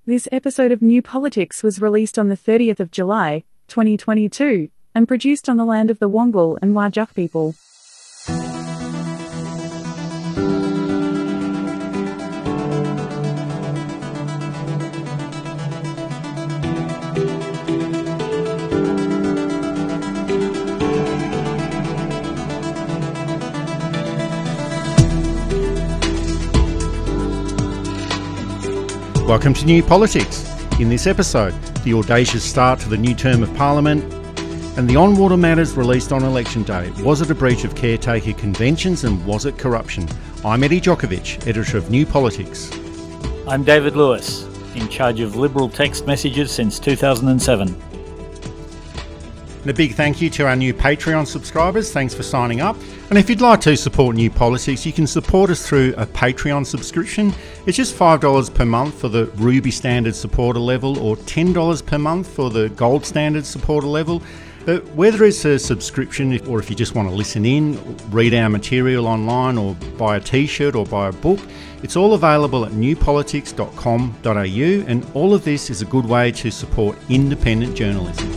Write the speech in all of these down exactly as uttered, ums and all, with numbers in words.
This episode of New Politics was released on the thirtieth of July, twenty twenty-two, and produced on the land of the Wangal and Whadjuk people. Welcome to New Politics. In this episode, the audacious start to the new term of Parliament and the on-water matters released on election day. Was it a breach of caretaker conventions and was it corruption? I'm Eddie Djokovic, editor of New Politics. I'm David Lewis, in charge of Liberal text messages since two thousand seven. And a big thank you to our new Patreon subscribers. Thanks for signing up. And if you'd like to support New Politics, you can support us through a Patreon subscription. It's just five dollars per month for the Ruby Standard supporter level or ten dollars per month for the Gold Standard supporter level. But whether it's a subscription or if you just want to listen in, read our material online or buy a t-shirt or buy a book, it's all available at new politics dot com dot a u, and all of this is a good way to support independent journalism.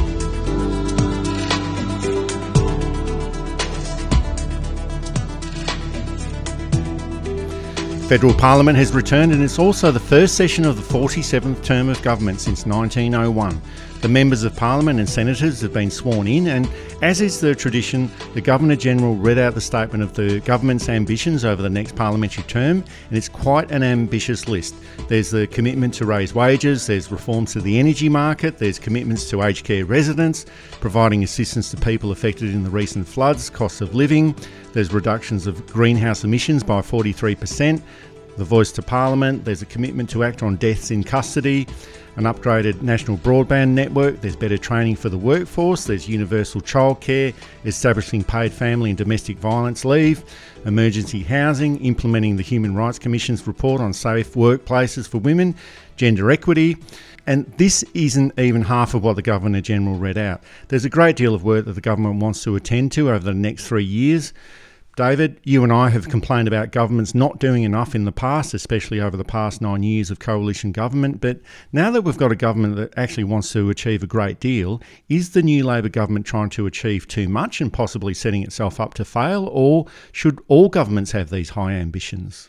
Federal Parliament has returned and it's also the first session of the forty-seventh term of government since nineteen oh one. The members of Parliament and senators have been sworn in, and as is the tradition, the Governor-General read out the statement of the government's ambitions over the next parliamentary term, and it's quite an ambitious list. There's the commitment to raise wages, there's reforms to the energy market, there's commitments to aged care residents, providing assistance to people affected in the recent floods, cost of living, there's reductions of greenhouse emissions by forty-three percent, the voice to Parliament, there's a commitment to act on deaths in custody, an upgraded national broadband network, there's better training for the workforce, there's universal childcare, establishing paid family and domestic violence leave, emergency housing, implementing the Human Rights Commission's report on safe workplaces for women, gender equity. And this isn't even half of what the Governor-General read out. There's a great deal of work that the government wants to attend to over the next three years. David, you and I have complained about governments not doing enough in the past, especially over the past nine years of coalition government. But now that we've got a government that actually wants to achieve a great deal, is the new Labor government trying to achieve too much and possibly setting itself up to fail? Or should all governments have these high ambitions?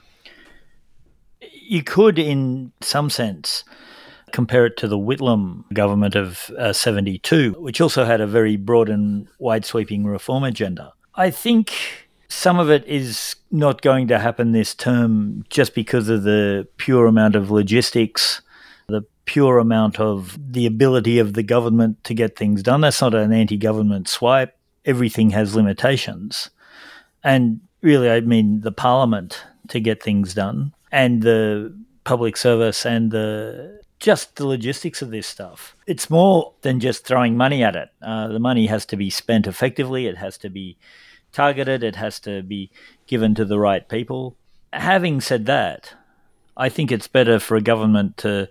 You could, in some sense, compare it to the Whitlam government of uh, seventy-two, which also had a very broad and wide-sweeping reform agenda. I think some of it is not going to happen this term just because of the pure amount of logistics, the pure amount of the ability of the government to get things done. That's not an anti-government swipe. Everything has limitations. And really, I mean the parliament to get things done and the public service and the just the logistics of this stuff. It's more than just throwing money at it. Uh, the money has to be spent effectively. It has to be targeted. It has to be given to the right people. Having said that, I think it's better for a government to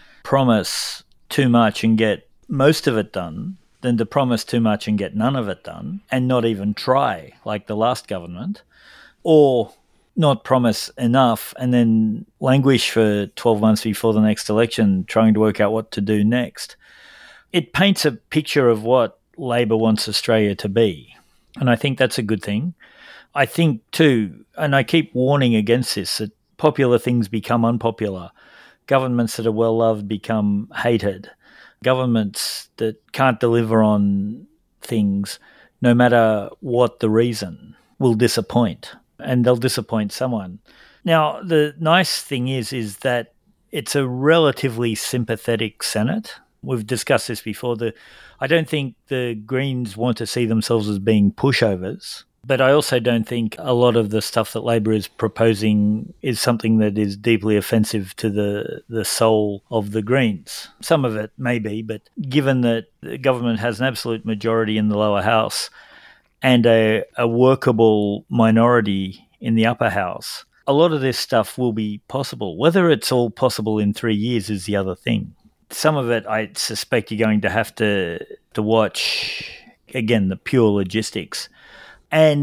promise too much and get most of it done than to promise too much and get none of it done and not even try, like the last government, or not promise enough and then languish for twelve months before the next election trying to work out what to do next. It paints a picture of what Labor wants Australia to be. And I think that's a good thing. I think too, and I keep warning against this, that popular things become unpopular. Governments that are well-loved become hated. Governments that can't deliver on things, no matter what the reason, will disappoint. And they'll disappoint someone. Now, the nice thing is, is that it's a relatively sympathetic Senate. We've discussed this before. The, I don't think the Greens want to see themselves as being pushovers, but I also don't think a lot of the stuff that Labor is proposing is something that is deeply offensive to the, the soul of the Greens. Some of it may be, but given that the government has an absolute majority in the lower house and a, a workable minority in the upper house, a lot of this stuff will be possible. Whether it's all possible in three years is the other thing. Some of it, I suspect you're going to have to to watch, again, the pure logistics. And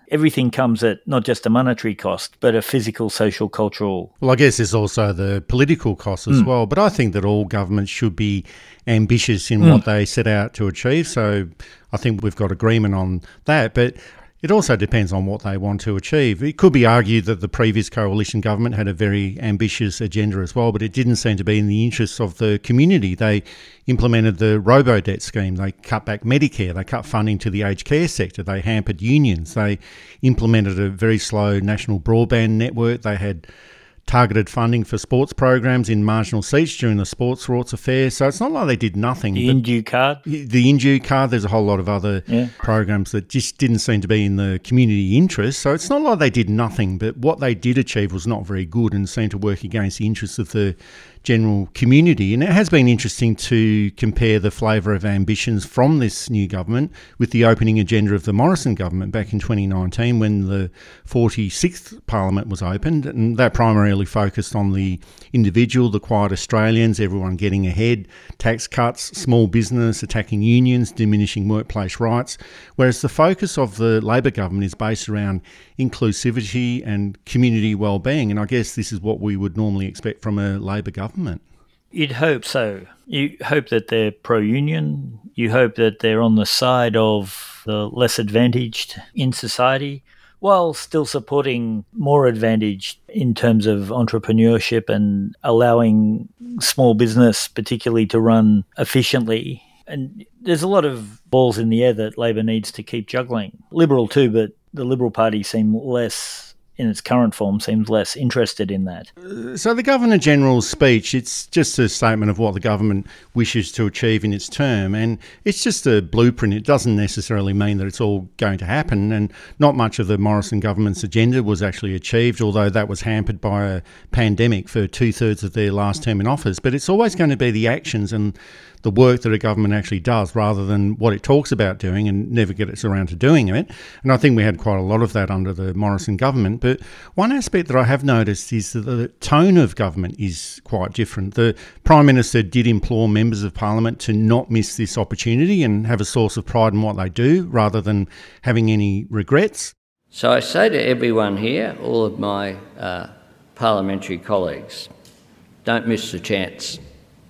everything comes at not just a monetary cost, but a physical, social, cultural. Well, I guess there's also the political costs as mm. well, but I think that all governments should be ambitious in mm. what they set out to achieve. So I think we've got agreement on that. But it also depends on what they want to achieve. It could be argued that the previous coalition government had a very ambitious agenda as well, but it didn't seem to be in the interests of the community. They implemented the robo-debt scheme. They cut back Medicare. They cut funding to the aged care sector. They hampered unions. They implemented a very slow national broadband network. They had targeted funding for sports programs in marginal seats during the Sports Rorts affair. So it's not like they did nothing. The Indue card? The Indue card, there's a whole lot of other yeah. programs that just didn't seem to be in the community interest. So it's not like they did nothing, but what they did achieve was not very good and seemed to work against the interests of the general community. And it has been interesting to compare the flavour of ambitions from this new government with the opening agenda of the Morrison government back in twenty nineteen when the forty-sixth Parliament was opened, and that primarily focused on the individual, the quiet Australians, everyone getting ahead, tax cuts, small business, attacking unions, diminishing workplace rights, whereas the focus of the Labor government is based around inclusivity and community well-being, and I guess this is what we would normally expect from a Labor government. You'd hope so. You hope that they're pro-union. You hope that they're on the side of the less advantaged in society, while still supporting more advantaged in terms of entrepreneurship and allowing small business particularly to run efficiently. And there's a lot of balls in the air that Labor needs to keep juggling. Liberal too, but the Liberal Party seem less, in its current form, seems less interested in that. So the Governor-General's speech, it's just a statement of what the government wishes to achieve in its term, and it's just a blueprint. It doesn't necessarily mean that it's all going to happen, and not much of the Morrison government's agenda was actually achieved, although that was hampered by a pandemic for two-thirds of their last term in office. But it's always going to be the actions and the work that a government actually does rather than what it talks about doing and never gets around to doing it. And I think we had quite a lot of that under the Morrison government. But one aspect that I have noticed is that the tone of government is quite different. The Prime Minister did implore members of Parliament to not miss this opportunity and have a source of pride in what they do rather than having any regrets. So I say to everyone here, all of my uh, parliamentary colleagues, don't miss the chance.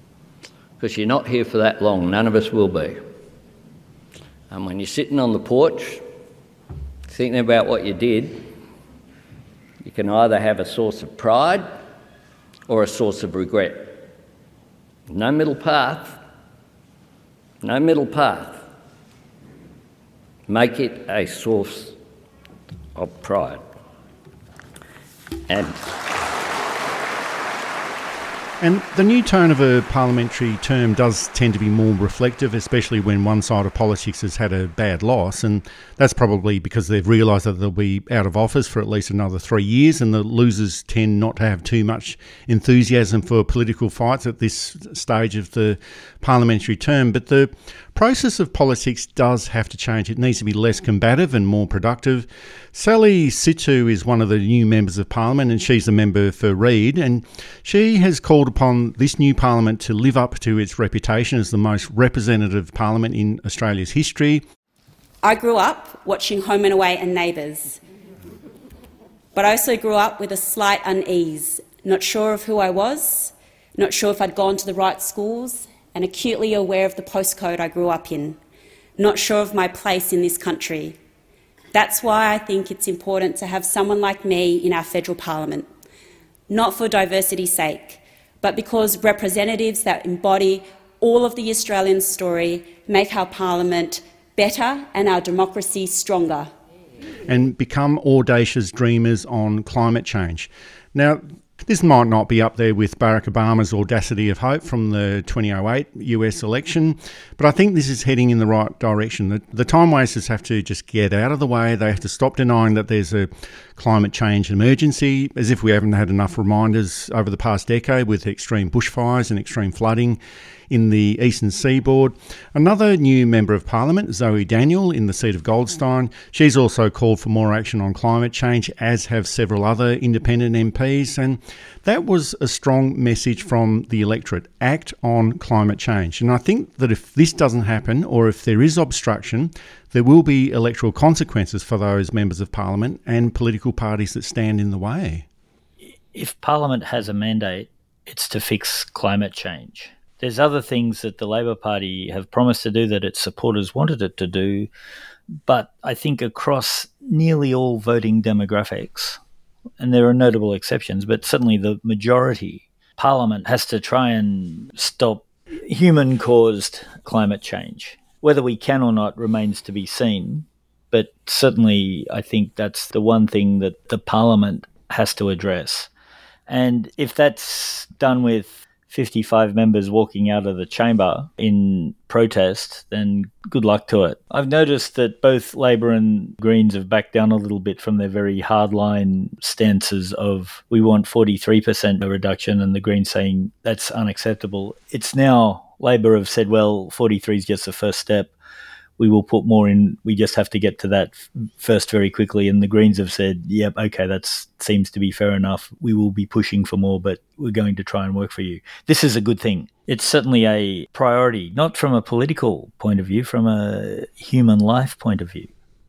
Because you're not here for that long, none of us will be. And when you're sitting on the porch, thinking about what you did, you can either have a source of pride or a source of regret. No middle path. No middle path. Make it a source of pride. And... And the new tone of a parliamentary term does tend to be more reflective, especially when one side of politics has had a bad loss. And that's probably because they've realised that they'll be out of office for at least another three years. And the losers tend not to have too much enthusiasm for political fights at this stage of the parliamentary term. But the process of politics does have to change. It needs to be less combative and more productive. Sally Situ is one of the new members of Parliament, and she's a member for Reid, and she has called upon this new Parliament to live up to its reputation as the most representative Parliament in Australia's history. I grew up watching Home and Away and Neighbours, but I also grew up with a slight unease, not sure of who I was, not sure if I'd gone to the right schools, and acutely aware of the postcode I grew up in, not sure of my place in this country. That's why I think it's important to have someone like me in our federal parliament, not for diversity's sake, but because representatives that embody all of the Australian story make our parliament better and our democracy stronger. And become audacious dreamers on climate change. Now, this might not be up there with Barack Obama's audacity of hope from the twenty oh eight U S election, but I think this is heading in the right direction. The, the time wasters have to just get out of the way. They have to stop denying that there's a climate change emergency, as if we haven't had enough reminders over the past decade with extreme bushfires and extreme flooding in the eastern seaboard. Another new Member of Parliament, Zoe Daniel, in the seat of Goldstein, she's also called for more action on climate change, as have several other independent M Ps. And that was a strong message from the electorate: act on climate change. And I think that if this doesn't happen, or if there is obstruction, there will be electoral consequences for those members of Parliament and political parties that stand in the way. If Parliament has a mandate, it's to fix climate change. There's other things that the Labor Party have promised to do that its supporters wanted it to do, but I think across nearly all voting demographics, and there are notable exceptions, but certainly the majority, Parliament has to try and stop human-caused climate change. Whether we can or not remains to be seen, but certainly I think that's the one thing that the Parliament has to address. And if that's done with fifty-five members walking out of the chamber in protest, then good luck to it. I've noticed that both Labor and Greens have backed down a little bit from their very hardline stances of we want forty-three percent reduction and the Greens saying that's unacceptable. It's now Labor have said, well, forty-three is just the first step. We will put more in. We just have to get to that first very quickly. And the Greens have said, yep, okay, that seems to be fair enough. We will be pushing for more, but we're going to try and work for you. This is a good thing. It's certainly a priority, not from a political point of view, from a human life point of view.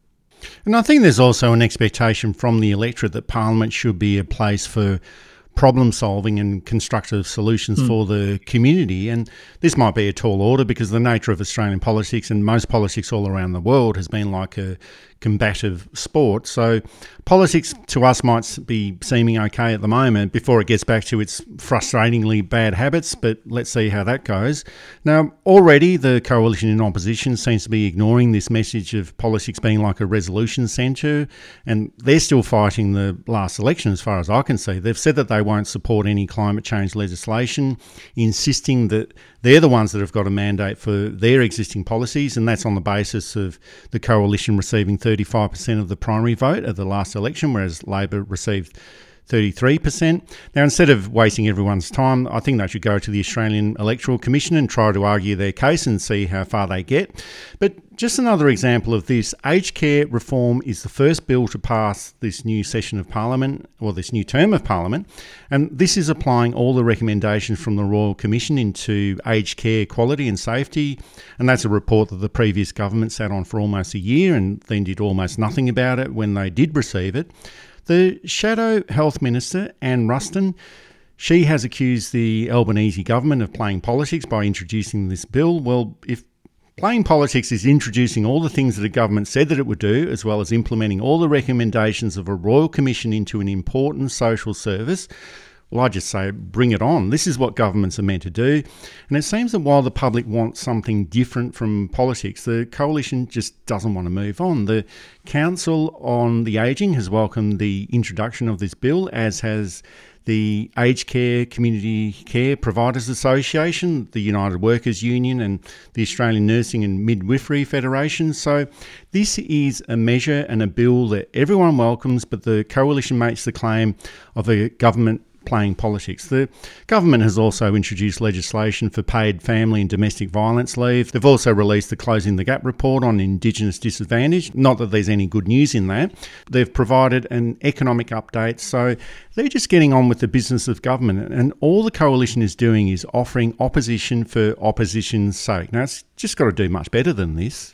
And I think there's also an expectation from the electorate that Parliament should be a place for problem solving and constructive solutions mm. for the community. And this might be a tall order because the nature of Australian politics and most politics all around the world has been like a combative sport. So politics to us might be seeming okay at the moment before it gets back to its frustratingly bad habits, but let's see how that goes. Now, already the coalition in opposition seems to be ignoring this message of politics being like a resolution centre, and they're still fighting the last election as far as I can see. They've said that they won't support any climate change legislation, insisting that they're the ones that have got a mandate for their existing policies, and that's on the basis of the coalition receiving thirty-five percent of the primary vote at the last election, whereas Labor received thirty-three percent. Now, instead of wasting everyone's time, I think they should go to the Australian Electoral Commission and try to argue their case and see how far they get. But just another example of this, aged care reform is the first bill to pass this new session of Parliament, or this new term of Parliament, and this is applying all the recommendations from the Royal Commission into aged care quality and safety, and that's a report that the previous government sat on for almost a year and then did almost nothing about it when they did receive it. The Shadow Health Minister, Anne Ruston, she has accused the Albanese government of playing politics by introducing this bill. Well, if playing politics is introducing all the things that a government said that it would do, as well as implementing all the recommendations of a Royal Commission into an important social service, well, I just say bring it on. This is what governments are meant to do. And it seems that while the public wants something different from politics, the coalition just doesn't want to move on. The Council on the Ageing has welcomed the introduction of this bill, as has the Aged Care Community Care Providers Association, the United Workers Union, and the Australian Nursing and Midwifery Federation. So this is a measure and a bill that everyone welcomes, but the coalition makes the claim of a government playing politics. The government has also introduced legislation for paid family and domestic violence leave. They've also released the Closing the Gap report on Indigenous disadvantage. Not that there's any good news in that. They've provided an economic update. So they're just getting on with the business of government. And all the coalition is doing is offering opposition for opposition's sake. Now, it's just got to do much better than this.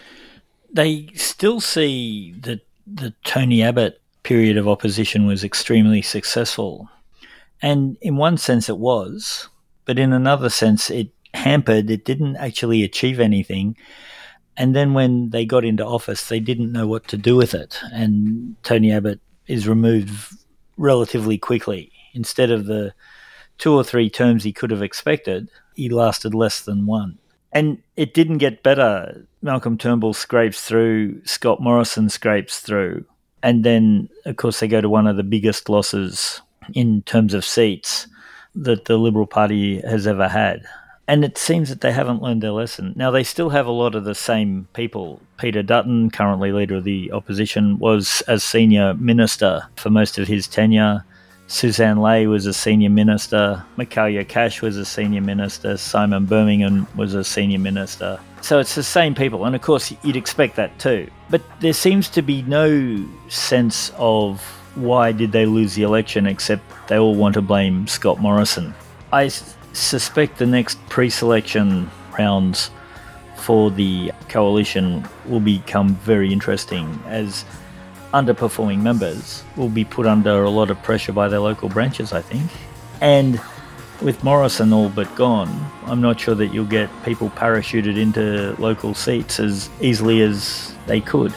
They still see that the Tony Abbott period of opposition was extremely successful. And in one sense it was, but in another sense it hampered, it didn't actually achieve anything. And then when they got into office, they didn't know what to do with it. And Tony Abbott is removed relatively quickly. Instead of the two or three terms he could have expected, he lasted less than one. And it didn't get better. Malcolm Turnbull scrapes through, Scott Morrison scrapes through. And then, of course, they go to one of the biggest losses in terms of seats that the Liberal Party has ever had. And it seems that they haven't learned their lesson. Now, they still have a lot of the same people. Peter Dutton, currently Leader of the Opposition, was a senior minister for most of his tenure. Suzanne Ley was a senior minister. Michaelia Cash was a senior minister. Simon Birmingham was a senior minister. So it's the same people. And, of course, you'd expect that too. But there seems to be no sense of why did they lose the election, except they all want to blame Scott Morrison. I s- suspect the next pre-selection rounds for the coalition will become very interesting, as underperforming members will be put under a lot of pressure by their local branches, I think. And with Morrison all but gone, I'm not sure that you'll get people parachuted into local seats as easily as they could.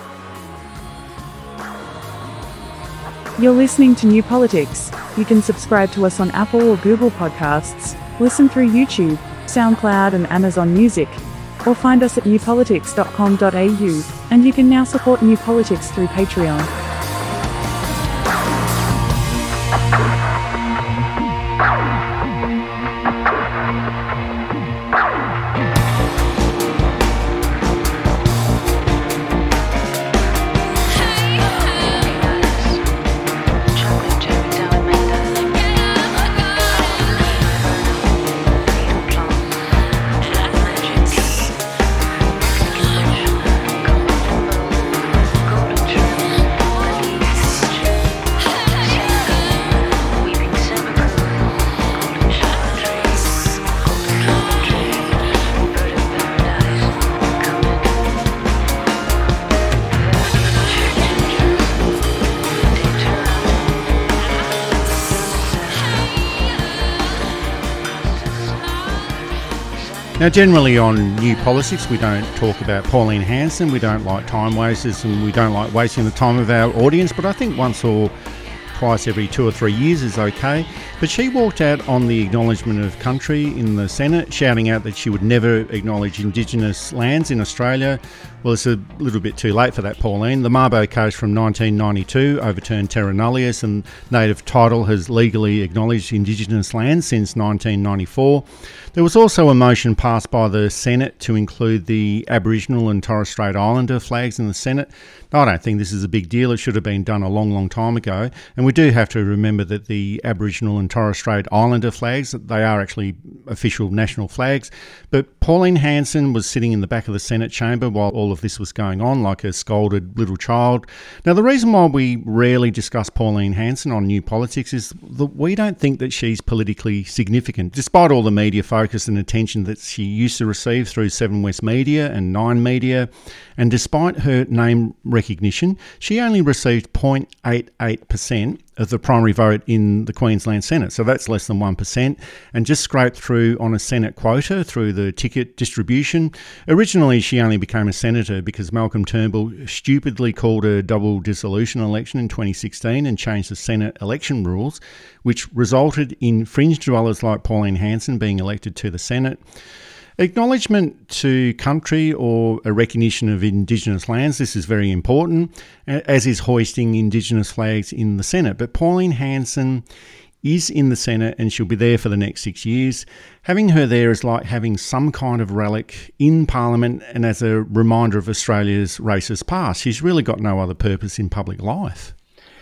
You're listening to New Politics. You can subscribe to us on Apple or Google Podcasts, listen through YouTube, SoundCloud and Amazon Music, or find us at new politics dot com dot a u, and you can now support New Politics through Patreon. Now, generally on New Politics, we don't talk about Pauline Hanson, we don't like time wasters, and we don't like wasting the time of our audience, but I think once or twice every two or three years is okay. But she walked out on the acknowledgement of country in the Senate, shouting out that she would never acknowledge Indigenous lands in Australia. Well, it's a little bit too late for that, Pauline. The Mabo case from nineteen ninety-two overturned terra nullius, and native title has legally acknowledged Indigenous lands since nineteen ninety-four. There was also a motion passed by the Senate to include the Aboriginal and Torres Strait Islander flags in the Senate. I don't think this is a big deal. It should have been done a long, long time ago. And we do have to remember that the Aboriginal and Torres Strait Islander flags, they are actually official national flags. But Pauline Hanson was sitting in the back of the Senate chamber while all of this was going on, like a scolded little child. Now, the reason why we rarely discuss Pauline Hanson on New Politics is that we don't think that she's politically significant, despite all the media focus and attention that she used to receive through Seven West Media and Nine Media. And despite her name recognition, she only received zero point eight eight percent of the primary vote in the Queensland Senate. So that's less than one percent, and just scraped through on a Senate quota through the ticket distribution. Originally, she only became a senator because Malcolm Turnbull stupidly called a double dissolution election in twenty sixteen and changed the Senate election rules, which resulted in fringe dwellers like Pauline Hanson being elected to the Senate. Acknowledgement to country or a recognition of Indigenous lands, this is very important, as is hoisting Indigenous flags in the Senate. But Pauline Hanson is in the Senate and she'll be there for the next six years. Having her there is like having some kind of relic in Parliament and as a reminder of Australia's racist past. She's really got no other purpose in public life.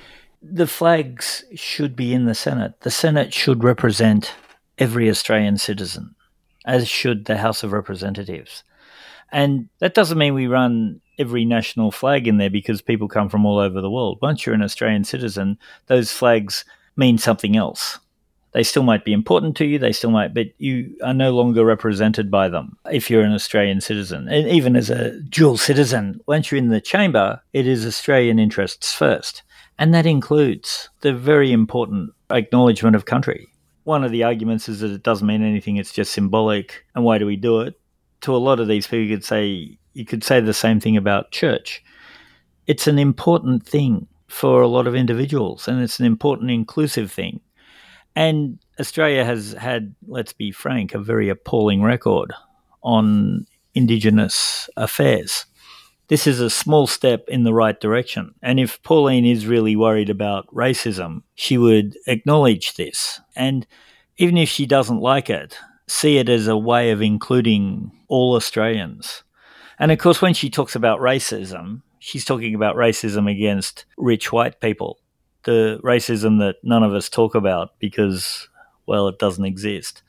The flags should be in the Senate. The Senate should represent every Australian citizen, as should the House of Representatives. And that doesn't mean we run every national flag in there because people come from all over the world. Once you're an Australian citizen, those flags mean something else. They still might be important to you, they still might, but you are no longer represented by them if you're an Australian citizen. And even as a dual citizen, once you're in the chamber, it is Australian interests first. And that includes the very important acknowledgement of country. One of the arguments is that it doesn't mean anything, it's just symbolic, and why do we do it? To a lot of these people, you could say, you could say the same thing about church. It's an important thing for a lot of individuals, and it's an important inclusive thing. And Australia has had, let's be frank, a very appalling record on Indigenous affairs. This is a small step in the right direction. And if Pauline is really worried about racism, she would acknowledge this. And even if she doesn't like it, see it as a way of including all Australians. And of course, when she talks about racism, she's talking about racism against rich white people, the racism that none of us talk about because, well, it doesn't exist.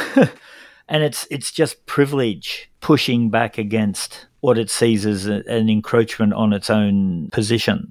And it's it's just privilege pushing back against what it sees as a, an encroachment on its own position.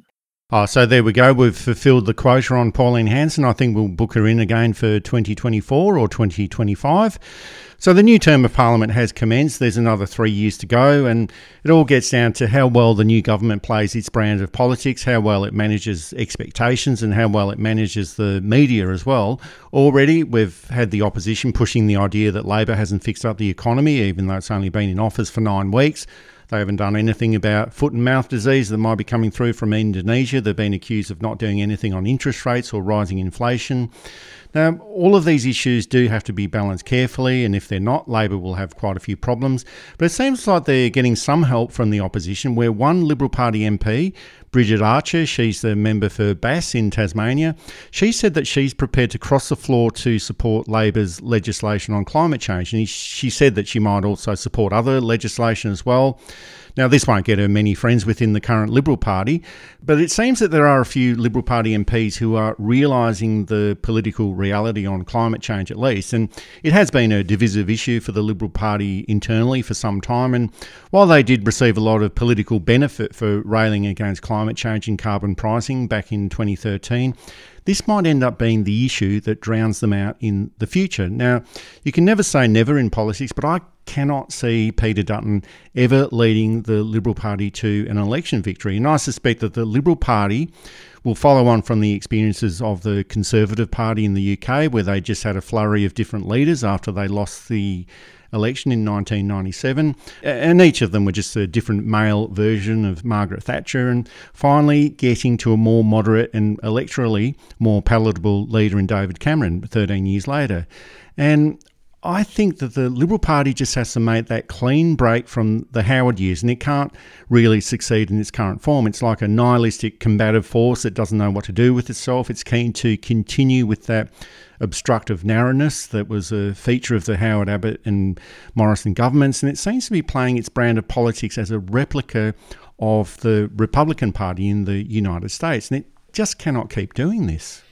Oh, so there we go. We've fulfilled the quota on Pauline Hanson. I think we'll book her in again for twenty twenty-four or twenty twenty-five. So the new term of Parliament has commenced. There's another three years to go, and it all gets down to how well the new government plays its brand of politics, how well it manages expectations, and how well it manages the media as well. Already, we've had the opposition pushing the idea that Labor hasn't fixed up the economy, even though it's only been in office for nine weeks. They haven't done anything about foot and mouth disease that might be coming through from Indonesia. They've been accused of not doing anything on interest rates or rising inflation. Now, all of these issues do have to be balanced carefully, and if they're not, Labor will have quite a few problems. But it seems like they're getting some help from the opposition, where one Liberal Party M P, Bridget Archer, she's the member for Bass in Tasmania, she said that she's prepared to cross the floor to support Labor's legislation on climate change. And she said that she might also support other legislation as well. Now, this won't get her many friends within the current Liberal Party, but it seems that there are a few Liberal Party M Ps who are realising the political reality on climate change at least. And it has been a divisive issue for the Liberal Party internally for some time. And while they did receive a lot of political benefit for railing against climate change and carbon pricing back in twenty thirteen, this might end up being the issue that drowns them out in the future. Now, you can never say never in politics, but I cannot see Peter Dutton ever leading the Liberal Party to an election victory. And I suspect that the Liberal Party will follow on from the experiences of the Conservative Party in the U K, where they just had a flurry of different leaders after they lost the election in nineteen ninety-seven, and each of them were just a different male version of Margaret Thatcher, and finally getting to a more moderate and electorally more palatable leader in David Cameron thirteen years later. And I think that the Liberal Party just has to make that clean break from the Howard years, and it can't really succeed in its current form. It's like a nihilistic combative force that doesn't know what to do with itself. It's keen to continue with that obstructive narrowness that was a feature of the Howard, Abbott and Morrison governments, and it seems to be playing its brand of politics as a replica of the Republican Party in the United States, and it just cannot keep doing this.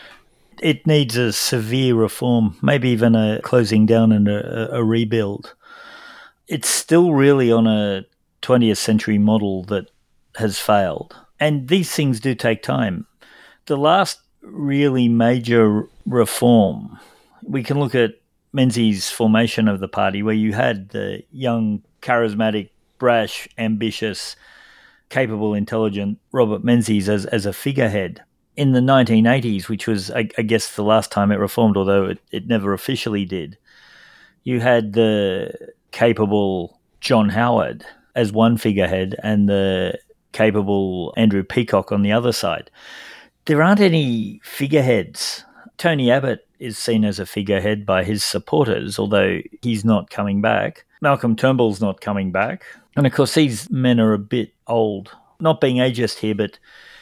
It needs a severe reform, maybe even a closing down and a, a rebuild. It's still really on a twentieth century model that has failed. And these things do take time. The last really major reform, we can look at Menzies' formation of the party, where you had the young, charismatic, brash, ambitious, capable, intelligent Robert Menzies as, as a figurehead. In the nineteen eighties, which was, I, I guess, the last time it reformed, although it, it never officially did, you had the capable John Howard as one figurehead and the capable Andrew Peacock on the other side. There aren't any figureheads. Tony Abbott is seen as a figurehead by his supporters, although he's not coming back. Malcolm Turnbull's not coming back. And, of course, these men are a bit old. Not being ageist here, but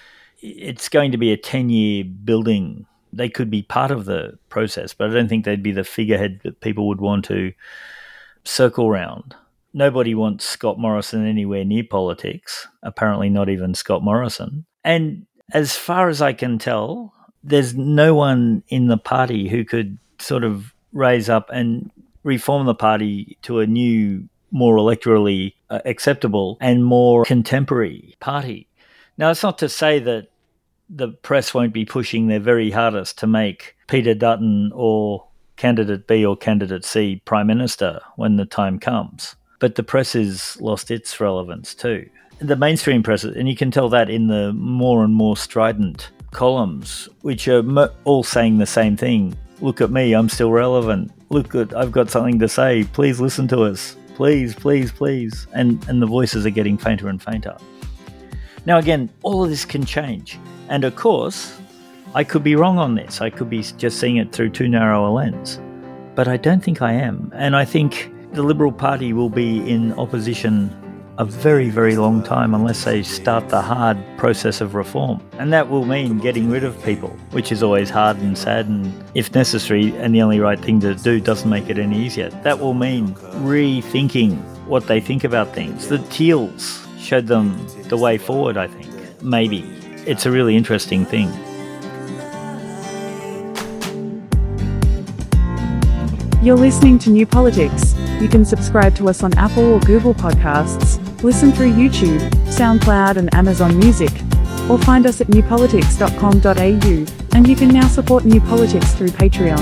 it's going to be a ten-year building. They could be part of the process, but I don't think they'd be the figurehead that people would want to circle round. Nobody wants Scott Morrison anywhere near politics, apparently not even Scott Morrison. And as far as I can tell, there's no one in the party who could sort of raise up and reform the party to a new, more electorally uh, acceptable and more contemporary party. Now, it's not to say that the press won't be pushing their very hardest to make Peter Dutton or Candidate B or Candidate C Prime Minister when the time comes. But the press has lost its relevance too. The mainstream press, and you can tell that in the more and more strident columns, which are mo- all saying the same thing. Look at me, I'm still relevant. Look, at, I've got something to say. Please listen to us. Please, please, please. And, and the voices are getting fainter and fainter. Now, again, all of this can change. And of course, I could be wrong on this. I could be just seeing it through too narrow a lens. But I don't think I am. And I think the Liberal Party will be in opposition a very, very long time unless they start the hard process of reform. And that will mean getting rid of people, which is always hard and sad and, if necessary, and the only right thing to do, doesn't make it any easier. That will mean rethinking what they think about things. The Teals showed them the way forward, I think. Maybe. It's a really interesting thing. You're listening to New Politics. You can subscribe to us on Apple or Google Podcasts, listen through YouTube, SoundCloud and Amazon Music, or find us at new politics dot com dot a u, and you can now support New Politics through Patreon.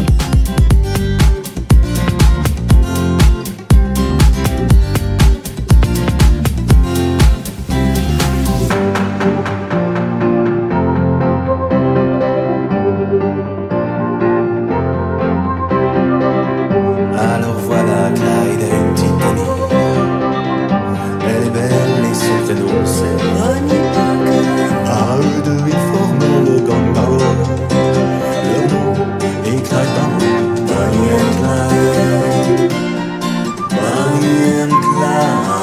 Alors voilà Clyde a une petite amie. Elle est belle et son prénom c'est Ronnie Parker. À eux deux ils forment le gang Power. Leur nom est Clyde Barrow. Bonnie and Clyde. Bonnie and Clyde.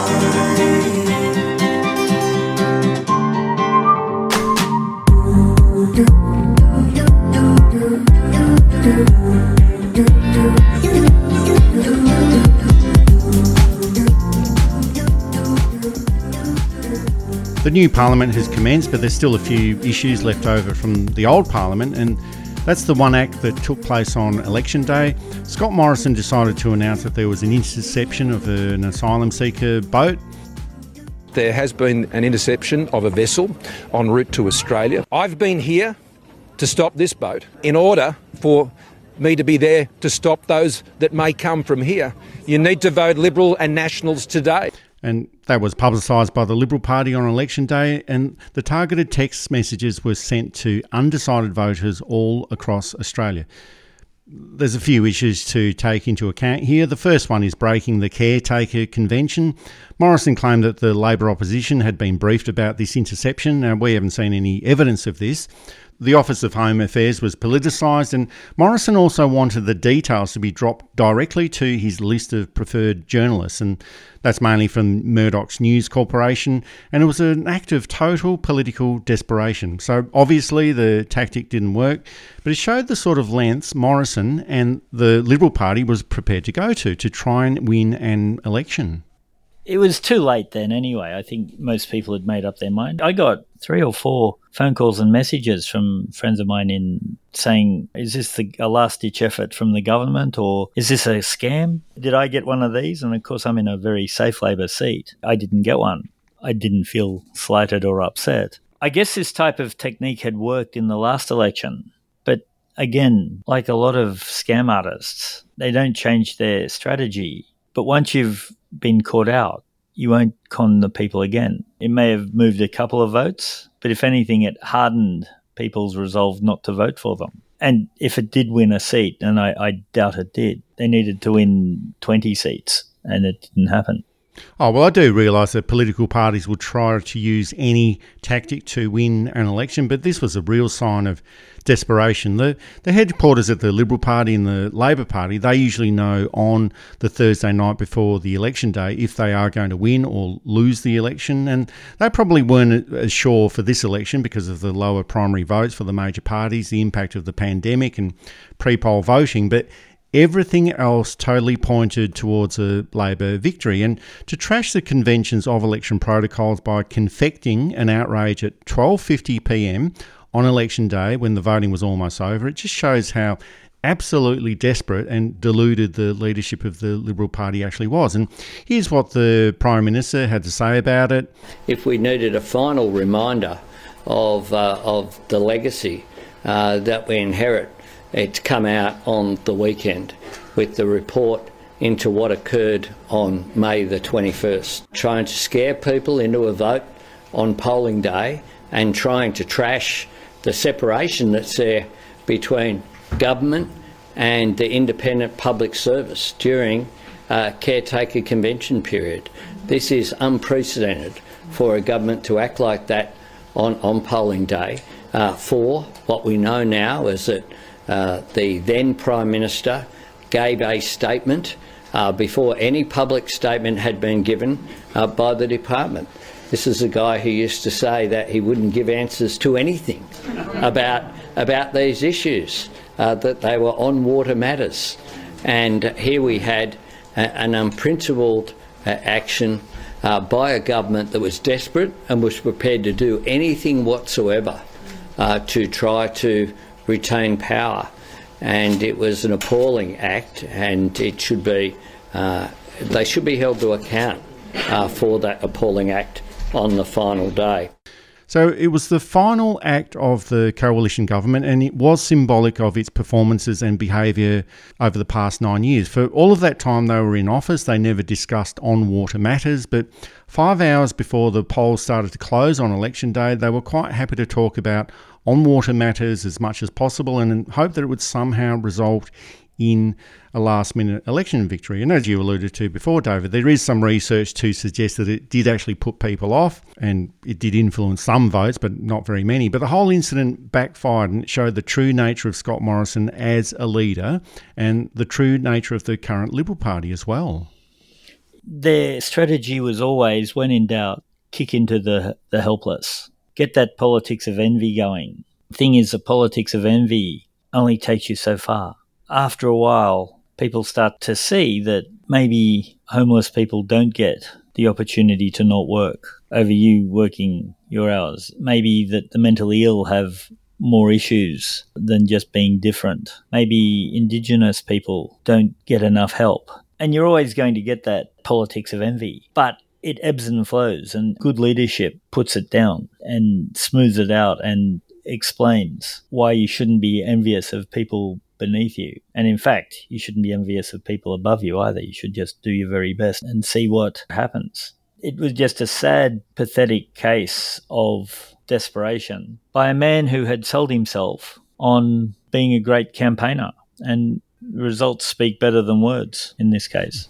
The new parliament has commenced, but there's still a few issues left over from the old parliament, and that's the one act that took place on election day. Scott Morrison decided to announce that there was an interception of an asylum seeker boat. There has been an interception of a vessel en route to Australia. I've been here to stop this boat in order for me to be there to stop those that may come from here. You need to vote Liberal and Nationals today. And that was publicised by the Liberal Party on election day, and the targeted text messages were sent to undecided voters all across Australia. There's a few issues to take into account here. The first one is breaking the caretaker convention. Morrison claimed that the Labor opposition had been briefed about this interception. Now, we haven't seen any evidence of this. The Office of Home Affairs was politicised, and Morrison also wanted the details to be dropped directly to his list of preferred journalists, and that's mainly from Murdoch's News Corporation, and it was an act of total political desperation. So obviously the tactic didn't work, but it showed the sort of lengths Morrison and the Liberal Party was prepared to go to to try and win an election. It was too late then anyway. I think most people had made up their mind. I got three or four phone calls and messages from friends of mine in saying, is this the, a last-ditch effort from the government, or is this a scam? Did I get one of these? And of course, I'm in a very safe Labor seat. I didn't get one. I didn't feel slighted or upset. I guess this type of technique had worked in the last election. But again, like a lot of scam artists, they don't change their strategy. But once you've been caught out, you won't con the people again. It may have moved a couple of votes, but if anything, it hardened people's resolve not to vote for them. And if it did win a seat, and I, I doubt it did, they needed to win twenty seats, and it didn't happen. Oh, well, I do realise that political parties will try to use any tactic to win an election, but this was a real sign of desperation. The the headquarters at the Liberal Party and the Labor Party, they usually know on the Thursday night before the election day if they are going to win or lose the election, and they probably weren't as sure for this election because of the lower primary votes for the major parties, the impact of the pandemic and pre-poll voting, but everything else totally pointed towards a Labor victory. And to trash the conventions of election protocols by confecting an outrage at twelve fifty p m on election day when the voting was almost over, it just shows how absolutely desperate and deluded the leadership of the Liberal Party actually was. And here's what the Prime Minister had to say about it. If we needed a final reminder of, uh, of the legacy uh, that we inherit, it's come out on the weekend with the report into what occurred on May the twenty-first, trying to scare people into a vote on polling day and trying to trash the separation that's there between government and the independent public service during a caretaker convention period. This is unprecedented for a government to act like that on, on polling day. Uh, for what we know now is that Uh, the then Prime Minister gave a statement uh, before any public statement had been given uh, by the department. This is a guy who used to say that he wouldn't give answers to anything about, about these issues, uh, that they were on water matters. And here we had a, an unprincipled uh, action uh, by a government that was desperate and was prepared to do anything whatsoever uh, to try to retain power, and it was an appalling act, and it should be uh, they should be held to account uh, for that appalling act on the final day. So it was the final act of the coalition government, and it was symbolic of its performances and behaviour over the past nine years. For all of that time they were in office, they never discussed on-water matters, but five hours before the polls started to close on election day, they were quite happy to talk about on-water matters as much as possible and hope that it would somehow result in a last-minute election victory. And as you alluded to before, David, there is some research to suggest that it did actually put people off and it did influence some votes, but not very many. But the whole incident backfired and it showed the true nature of Scott Morrison as a leader and the true nature of the current Liberal Party as well. Their strategy was always, when in doubt, kick into the, the helpless. Get that politics of envy going. The thing is, the politics of envy only takes you so far. After a while, people start to see that maybe homeless people don't get the opportunity to not work over you working your hours. Maybe that the mentally ill have more issues than just being different. Maybe Indigenous people don't get enough help. And you're always going to get that politics of envy. But it ebbs and flows, and good leadership puts it down and smooths it out and explains why you shouldn't be envious of people beneath you. And in fact, you shouldn't be envious of people above you either. You should just do your very best and see what happens. It was just a sad, pathetic case of desperation by a man who had sold himself on being a great campaigner. And results speak better than words in this case.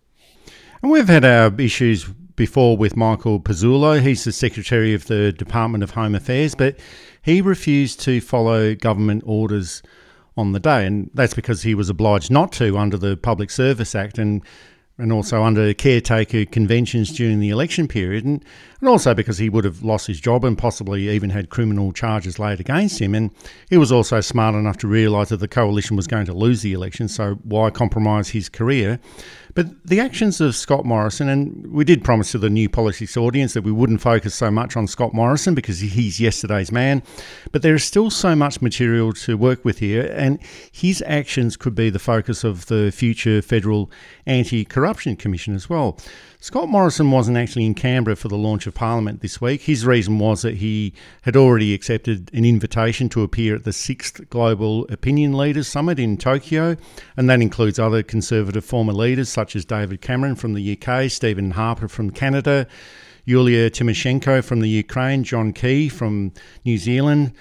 And we've had our issues before with Michael Pezzullo. He's the Secretary of the Department of Home Affairs, but he refused to follow government orders on the day, and that's because he was obliged not to under the Public Service Act and and also under caretaker conventions during the election period, and, and also because he would have lost his job and possibly even had criminal charges laid against him. And he was also smart enough to realise that the coalition was going to lose the election, so why compromise his career? But the actions of Scott Morrison, and we did promise to the New Politics audience that we wouldn't focus so much on Scott Morrison because he's yesterday's man, but there is still so much material to work with here, and his actions could be the focus of the future Federal Anti-Corruption Commission as well. Scott Morrison wasn't actually in Canberra for the launch of Parliament this week. His reason was that he had already accepted an invitation to appear at the sixth Global Opinion Leaders Summit in Tokyo, and that includes other Conservative former leaders such as David Cameron from the U K, Stephen Harper from Canada, Yulia Tymoshenko from the Ukraine, John Key from New Zealand.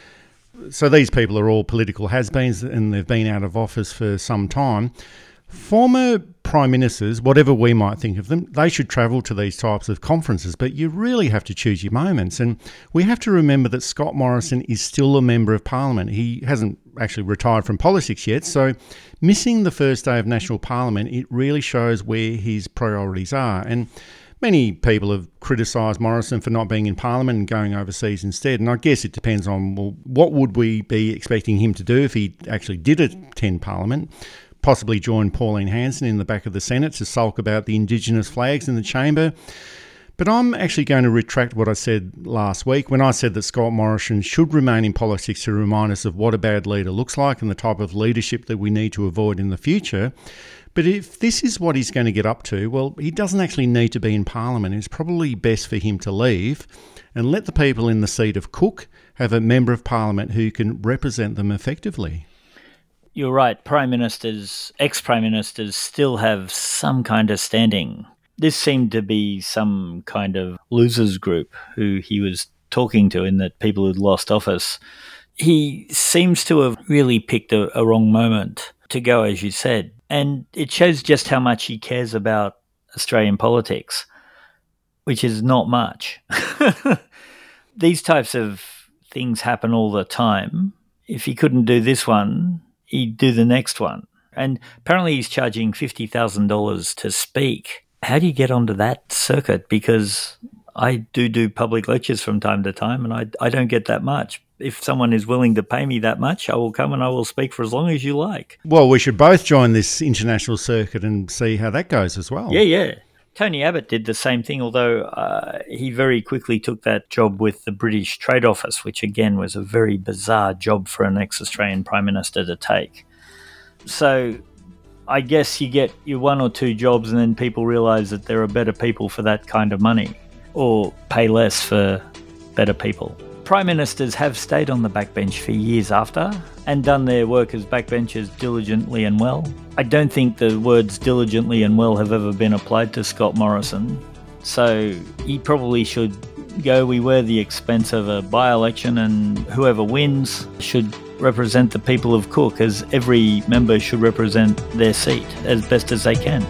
So these people are all political has-beens and they've been out of office for some time. Former Prime Ministers, whatever we might think of them, they should travel to these types of conferences, but you really have to choose your moments. And we have to remember that Scott Morrison is still a Member of Parliament. He hasn't actually retired from politics yet, so missing the first day of National Parliament, it really shows where his priorities are. And many people have criticised Morrison for not being in Parliament and going overseas instead, and I guess it depends on, well, what would we be expecting him to do if he actually did attend Parliament? Possibly join Pauline Hanson in the back of the Senate to sulk about the Indigenous flags in the chamber. But I'm actually going to retract what I said last week when I said that Scott Morrison should remain in politics to remind us of what a bad leader looks like and the type of leadership that we need to avoid in the future. But if this is what he's going to get up to, well, he doesn't actually need to be in Parliament. It's probably best for him to leave and let the people in the seat of Cook have a Member of Parliament who can represent them effectively. You're right. Prime Ministers, ex-Prime Ministers still have some kind of standing. This seemed to be some kind of losers group who he was talking to, in that people who'd lost office. He seems to have really picked a, a wrong moment to go, as you said. And it shows just how much he cares about Australian politics, which is not much. These types of things happen all the time. If he couldn't do this one, he'd do the next one. And apparently he's charging fifty thousand dollars to speak. How do you get onto that circuit? Because I do do public lectures from time to time, and I, I don't get that much. If someone is willing to pay me that much, I will come and I will speak for as long as you like. Well, we should both join this international circuit and see how that goes as well. Yeah, yeah. Tony Abbott did the same thing, although uh, he very quickly took that job with the British Trade Office, which again was a very bizarre job for an ex-Australian Prime Minister to take. So I guess you get your one or two jobs and then people realise that there are better people for that kind of money, or pay less for better people. Prime Ministers have stayed on the backbench for years after and done their work as backbenchers diligently and well. I don't think the words diligently and well have ever been applied to Scott Morrison, so he probably should go. We wear the expense of a by-election, and whoever wins should represent the people of Cook, as every member should represent their seat as best as they can.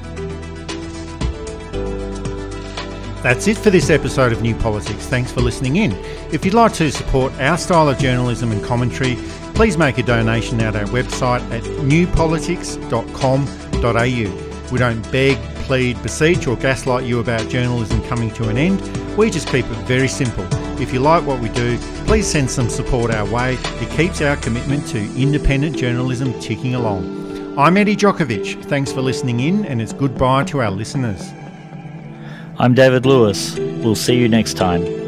That's it for this episode of New Politics. Thanks for listening in. If you'd like to support our style of journalism and commentary, please make a donation at our website at new politics dot com dot a u. We don't beg, plead, beseech or gaslight you about journalism coming to an end. We just keep it very simple. If you like what we do, please send some support our way. It keeps our commitment to independent journalism ticking along. I'm Eddie Djokovic. Thanks for listening in, and it's goodbye to our listeners. I'm David Lewis. We'll see you next time.